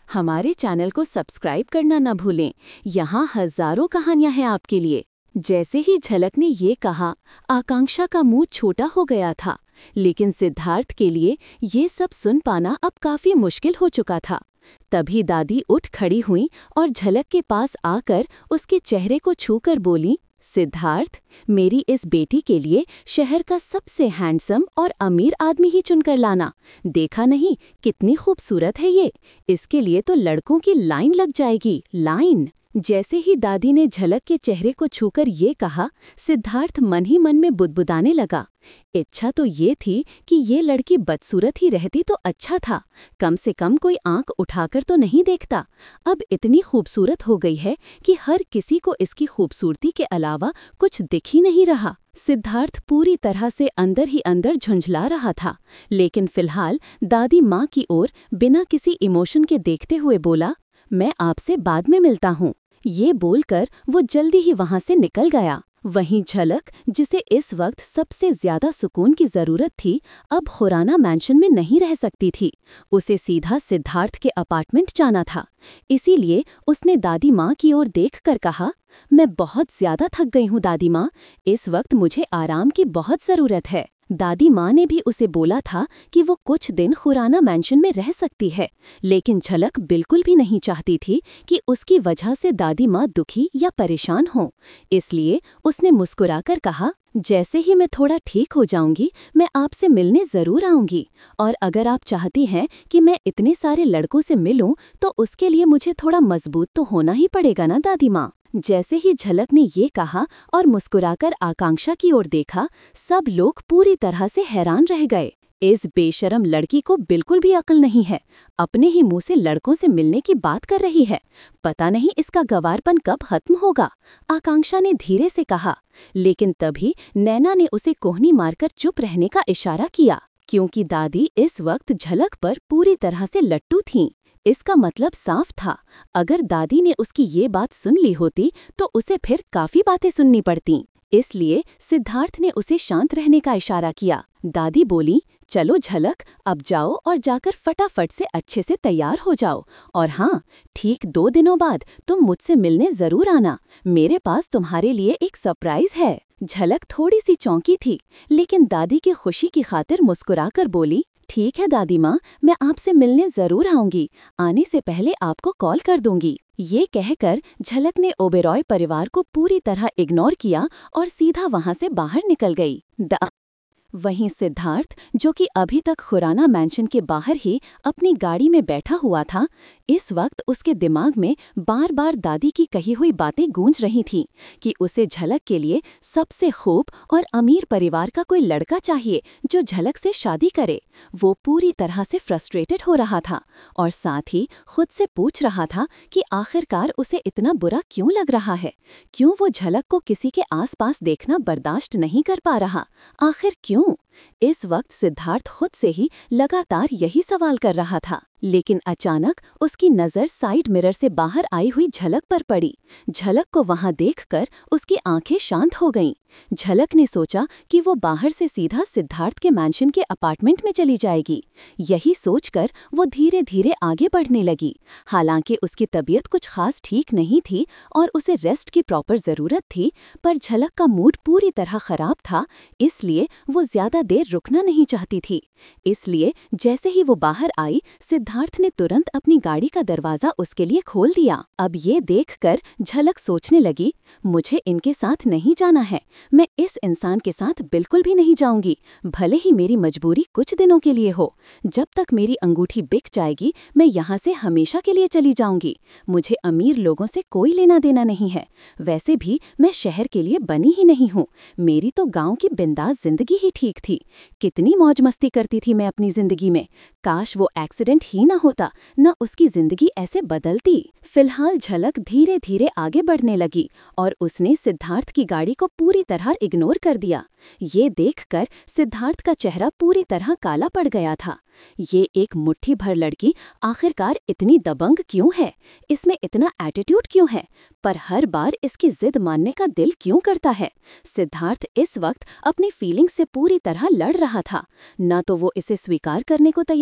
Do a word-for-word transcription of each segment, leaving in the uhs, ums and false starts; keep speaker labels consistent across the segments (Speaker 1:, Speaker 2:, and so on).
Speaker 1: हमारे चैनल को सब्सक्राइब करना न भूलें। यहाँ हजारों कहानियां हैं आपके लिए। जैसे ही झलक ने ये कहा, आकांक्षा का मुंह छोटा हो गया था, लेकिन सिद्धार्थ के लिए ये सब सुन पाना अब काफी मुश्किल हो चुका था। तभी दादी उठ खड़ी हुईं और झलक के पास आकर उसके चेहरे को छूकर बोली, सिद्धार्थ, मेरी इस बेटी के लिए शहर का सबसे हैंडसम और अमीर आदमी ही चुनकर लाना। देखा नहीं कितनी खूबसूरत है ये, इसके लिए तो लड़कों की लाइन लग जाएगी, लाइन। जैसे ही दादी ने झलक के चेहरे को छूकर ये कहा, सिद्धार्थ मन ही मन में बुदबुदाने लगा। इच्छा तो ये थी कि ये लड़की बदसूरत ही रहती तो अच्छा था, कम से कम कोई आंख उठाकर तो नहीं देखता। अब इतनी खूबसूरत हो गई है कि हर किसी को इसकी खूबसूरती के अलावा कुछ दिख ही नहीं रहा। सिद्धार्थ पूरी तरह से अंदर ही अंदर झुंझला रहा था, लेकिन फिलहाल दादी माँ की ओर बिना किसी इमोशन के देखते हुए बोला, मैं आपसे बाद में मिलता हूँ। ये बोलकर वो जल्दी ही वहां से निकल गया। वहीं झलक, जिसे इस वक्त सबसे ज्यादा सुकून की जरूरत थी, अब खुराना मैंशन में नहीं रह सकती थी। उसे सीधा सिद्धार्थ के अपार्टमेंट जाना था। इसीलिए उसने दादी माँ की ओर देखकर कहा, मैं बहुत ज्यादा थक गई हूँ दादी माँ, इस वक्त मुझे आराम की बहुत जरूरत है। दादी माँ ने भी उसे बोला था कि वो कुछ दिन खुराना मैंशन में रह सकती है, लेकिन झलक बिल्कुल भी नहीं चाहती थी कि उसकी वजह से दादी माँ दुखी या परेशान हो। इसलिए उसने मुस्कुराकर कहा, जैसे ही मैं थोड़ा ठीक हो जाऊंगी मैं आपसे मिलने जरूर आऊंगी, और अगर आप चाहती हैं कि मैं इतने सारे लड़कों से मिलूं तो उसके लिए मुझे थोड़ा मजबूत तो होना ही पड़ेगा ना दादी माँ। जैसे ही झलक ने ये कहा और मुस्कुराकर आकांक्षा की ओर देखा, सब लोग पूरी तरह से हैरान रह गए। इस बेशरम लड़की को बिल्कुल भी अक्ल नहीं है, अपने ही मुंह से लड़कों से मिलने की बात कर रही है। पता नहीं इसका गवारपन कब खत्म होगा, आकांक्षा ने धीरे से कहा। लेकिन तभी नैना ने उसे कोहनी मारकर चुप रहने का इशारा किया, क्योंकि दादी इस वक्त झलक पर पूरी तरह से लट्टू थीं। इसका मतलब साफ था, अगर दादी ने उसकी ये बात सुन ली होती तो उसे फिर काफी बातें सुननी पड़तीं। इसलिए सिद्धार्थ ने उसे शांत रहने का इशारा किया। दादी बोली, चलो झलक, अब जाओ और जाकर फटाफट से अच्छे से तैयार हो जाओ, और हाँ, ठीक दो दिनों बाद तुम मुझसे मिलने जरूर आना। मेरे पास तुम्हारे लिए एक सरप्राइज है। झलक थोड़ी सी चौंकी थी, लेकिन दादी की खुशी की खातिर मुस्कुराकर बोली, ठीक है दादी माँ, मैं आपसे मिलने जरूर आऊंगी। आने से पहले आपको कॉल कर दूंगी। ये कहकर झलक ने ओबेरॉय परिवार को पूरी तरह इग्नोर किया और सीधा वहां से बाहर निकल गई। दा वहीं सिद्धार्थ, जो कि अभी तक खुराना मैंशन के बाहर ही अपनी गाड़ी में बैठा हुआ था, इस वक्त उसके दिमाग में बार बार दादी की कही हुई बातें गूंज रही थीं कि उसे झलक के लिए सबसे खूब और अमीर परिवार का कोई लड़का चाहिए जो झलक से शादी करे। वो पूरी तरह से फ्रस्ट्रेटेड हो रहा था और साथ ही खुद से पूछ रहा था कि आखिरकार उसे इतना बुरा क्यों लग रहा है, क्यों वो झलक को किसी के आसपास देखना बर्दाश्त नहीं कर पा रहा, आखिर क्यों? इस वक्त सिद्धार्थ खुद से ही लगातार यही सवाल कर रहा था। लेकिन अचानक उसकी नजर साइड मिरर से बाहर आई हुई झलक पर पड़ी। झलक को वहां देखकर उसकी आंखें शांत हो गईं। झलक ने सोचा कि वो बाहर से सीधा सिद्धार्थ के मैंशन के अपार्टमेंट में चली जाएगी। यही सोचकर वो धीरे धीरे आगे बढ़ने लगी। हालांकि उसकी तबीयत कुछ खास ठीक नहीं थी और उसे रेस्ट की प्रॉपर जरूरत थी, पर झलक का मूड पूरी तरह खराब था, इसलिए वो ज्यादा देर रुकना नहीं चाहती थी। इसलिए जैसे ही वो बाहर आई, सिद्धार्थ ने तुरंत अपनी गाड़ी का दरवाजा उसके लिए खोल दिया। अब ये देखकर झलक सोचने लगी, मुझे इनके साथ नहीं जाना है, मैं इस इंसान के साथ बिल्कुल भी नहीं जाऊंगी, भले ही मेरी मजबूरी कुछ दिनों के लिए हो। जब तक मेरी अंगूठी बिक जाएगी मैं यहाँ से हमेशा के लिए चली जाऊंगी। मुझे अमीर लोगों से कोई लेना देना नहीं है, वैसे भी मैं शहर के लिए बनी ही नहीं हूँ। मेरी तो गाँव की बिंदास जिंदगी ही ठीक थी। कितनी मौज मस्ती करती थी मैं अपनी जिंदगी में, काश वो एक्सीडेंट ही ना होता, न उसकी जिंदगी ऐसे बदलती। फिलहाल झलक धीरे धीरे आगे बढ़ने लगी और उसने सिद्धार्थ की गाड़ी को पूरी तरह इग्नोर कर दिया। ये देखकर सिद्धार्थ का चेहरा पूरी तरह काला पड़ गया था। ये एक मुट्ठी भर लड़की आखिरकार इतनी दबंग क्यों है, इसमें इतना एटीट्यूड क्यों है, पर हर बार इसकी जिद मानने का दिल क्यों करता है। सिद्धार्थ इस वक्त अपनी फीलिंग्स से पूरी तरह लड़ रहा था। न तो वो इसे स्वीकार करने को तैयार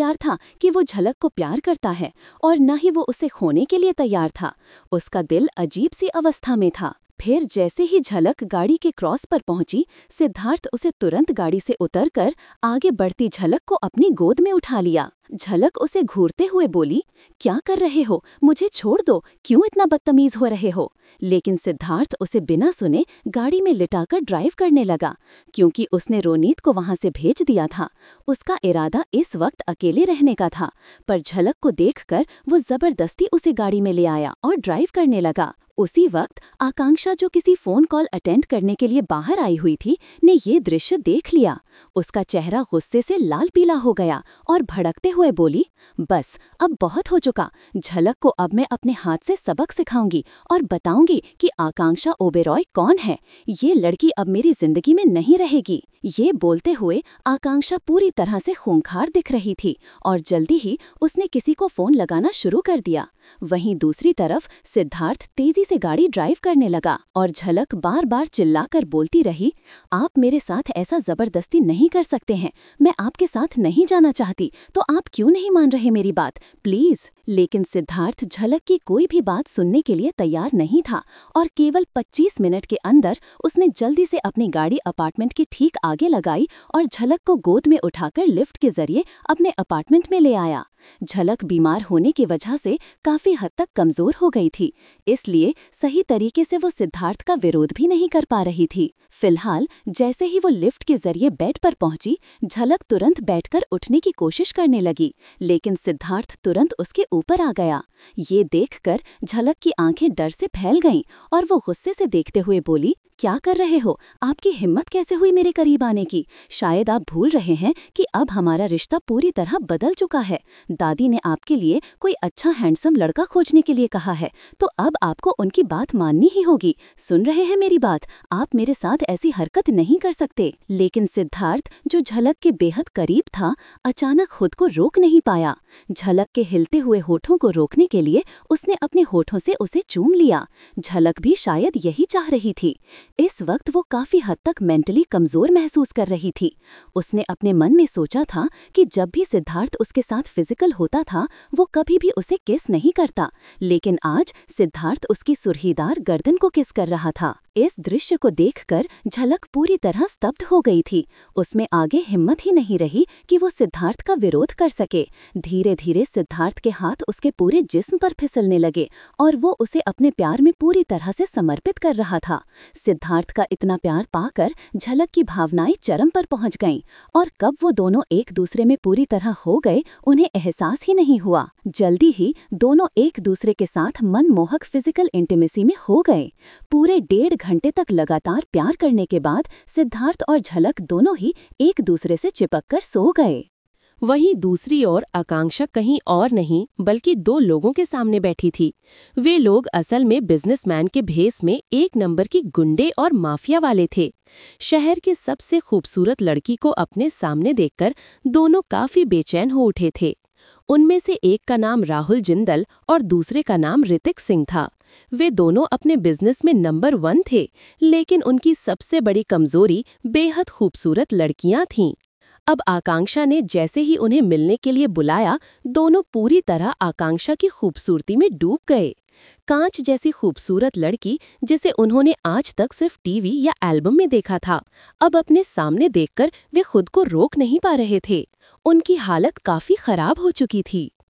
Speaker 1: तैयार था कि वो झलक को प्यार करता है और न ही वो उसे खोने के लिए तैयार था। उसका दिल अजीब सी अवस्था में था। फिर जैसे ही झलक गाड़ी के क्रॉस पर पहुंची, सिद्धार्थ उसे तुरंत गाड़ी से उतरकर आगे बढ़ती झलक को अपनी गोद में उठा लिया। झलक उसे घूरते हुए बोली, क्या कर रहे हो? मुझे छोड़ दो, क्यों इतना बदतमीज हो रहे हो? लेकिन सिद्धार्थ उसे बिना सुने गाड़ी में लिटाकर ड्राइव करने लगा, क्योंकि उसने रोनीत को वहां से भेज दिया था। उसका इरादा इस वक्त अकेले रहने का था, पर झलक को देखकर वो जबरदस्ती उसे गाड़ी में ले आया और ड्राइव करने लगा। उसी वक्त आकांक्षा, जो किसी फोन कॉल अटेंड करने के लिए बाहर आई हुई थी, ने ये दृश्य देख लिया। उसका चेहरा गुस्से से लाल पीला हो गया और भड़कते हुए बोली, बस अब बहुत हो चुका। झलक को अब मैं अपने हाथ से सबक सिखाऊंगी और बताऊंगी कि आकांक्षा ओबेरॉय कौन है। ये लड़की अब मेरी जिंदगी में नहीं रहेगी। ये बोलते हुए आकांक्षा पूरी तरह से खूंखार दिख रही थी और जल्दी ही उसने किसी को फोन लगाना शुरू कर दिया। वहीं दूसरी तरफ सिद्धार्थ तेजी से गाड़ी ड्राइव करने लगा और झलक बार बार चिल्लाकर बोलती रही, आप मेरे साथ ऐसा जबरदस्ती नहीं कर सकते हैं। मैं आपके साथ नहीं जाना चाहती, तो आप क्यों नहीं मान रहे मेरी बात? प्लीज। लेकिन सिद्धार्थ झलक की कोई भी बात सुनने के लिए तैयार नहीं था और केवल पच्चीस मिनट के अंदर उसने जल्दी से अपनी गाड़ी अपार्टमेंट के ठीक आगे लगाई और झलक को गोद में उठाकर लिफ्ट के जरिए अपने अपार्टमेंट में ले आया। झलक बीमार होने की वजह से काफी हद तक कमजोर हो गई थी, इसलिए सही तरीके से वो सिद्धार्थ का विरोध भी नहीं कर पा रही थी। फिलहाल जैसे ही वो लिफ्ट के जरिए बेड पर पहुंची, झलक तुरंत बैठकर उठने की कोशिश करने लगी, लेकिन सिद्धार्थ तुरंत उसके ऊपर आ गया। ये देखकर झलक की आंखें डर से फैल गईं और वो गुस्से से देखते हुए बोली, क्या कर रहे हो? आपकी हिम्मत कैसे हुई मेरे करीब आने की? शायद आप भूल रहे हैं कि अब हमारा रिश्ता पूरी तरह बदल चुका है। दादी ने आपके लिए कोई अच्छा हैंडसम लड़का खोजने के लिए कहा है, तो अब आपको उनकी बात माननी ही होगी। सुन रहे हैं मेरी बात? आप मेरे साथ ऐसी हरकत नहीं कर सकते। लेकिन सिद्धार्थ, जो झलक के बेहद करीब था, अचानक खुद को रोक नहीं पाया। झलक के हिलते हुए होठों को रोकने के लिए उसने अपने होठों से उसे चूम लिया। झलक भी शायद यही चाह रही थी। इस वक्त वो काफी हद तक मेंटली कमजोर महसूस कर रही थी। उसने अपने मन में सोचा था कि जब भी सिद्धार्थ उसके साथ फिजिकल होता था, वो कभी भी उसे किस नहीं करता, लेकिन आज सिद्धार्थ उसकी सुर्खीदार गर्दन को किस कर रहा था। इस दृश्य को देखकर झलक पूरी तरह स्तब्ध हो गई थी। उसमें आगे हिम्मत ही नहीं रही कि वो सिद्धार्थ का विरोध कर सके। धीरे धीरे सिद्धार्थ के हाथ उसके पूरे जिस्म पर फिसलने लगे और वो उसे अपने प्यार में पूरी तरह से समर्पित कर रहा था। सिद्धार्थ का इतना प्यार पाकर झलक की भावनाएं चरम पर पहुंच गईं और कब वो दोनों एक दूसरे में पूरी तरह हो गए, उन्हें एहसास ही नहीं हुआ। जल्दी ही दोनों एक दूसरे के साथ मनमोहक फिजिकल इंटीमेसी में हो गए। पूरे डेढ़ घंटे तक लगातार प्यार करने के बाद सिद्धार्थ और झलक दोनों ही एक दूसरे से चिपककर सो गए।
Speaker 2: वहीं दूसरी ओर आकांक्षा कहीं और नहीं बल्कि दो लोगों के सामने बैठी थी। वे लोग असल में बिजनेसमैन के भेस में एक नंबर की गुंडे और माफिया वाले थे। शहर की सबसे खूबसूरत लड़की को अपने सामने देखकर दोनों काफी बेचैन हो उठे थे। उनमें से एक का नाम राहुल जिंदल और दूसरे का नाम ऋतिक सिंह था। वे दोनों अपने बिजनेस में नंबर वन थे, लेकिन उनकी सबसे बड़ी कमजोरी बेहद खूबसूरत लड़कियां थीं। अब आकांक्षा ने जैसे ही उन्हें मिलने के लिए बुलाया, दोनों पूरी तरह आकांक्षा की खूबसूरती में डूब गए। कांच जैसी खूबसूरत लड़की, जिसे उन्होंने आज तक सिर्फ टीवी या एल्बम में देखा था, अब अपने सामने देखकर वे खुद को रोक नहीं पा रहे थे। उनकी हालत काफी खराब हो चुकी थी।